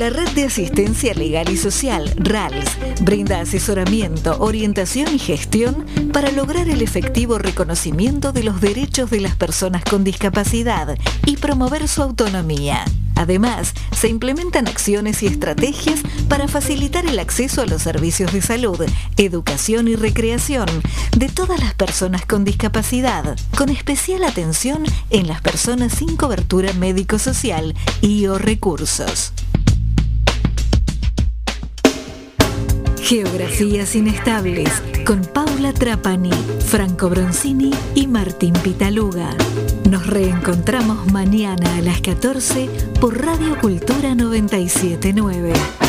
La Red de Asistencia Legal y Social, RALS, brinda asesoramiento, orientación y gestión para lograr el efectivo reconocimiento de los derechos de las personas con discapacidad y promover su autonomía. Además, se implementan acciones y estrategias para facilitar el acceso a los servicios de salud, educación y recreación de todas las personas con discapacidad, con especial atención en las personas sin cobertura médico-social y o recursos. Geografías Inestables, con Paula Trapani, Franco Bronzini y Martín Pitaluga. Nos reencontramos mañana a las 14 por Radio Cultura 97.9.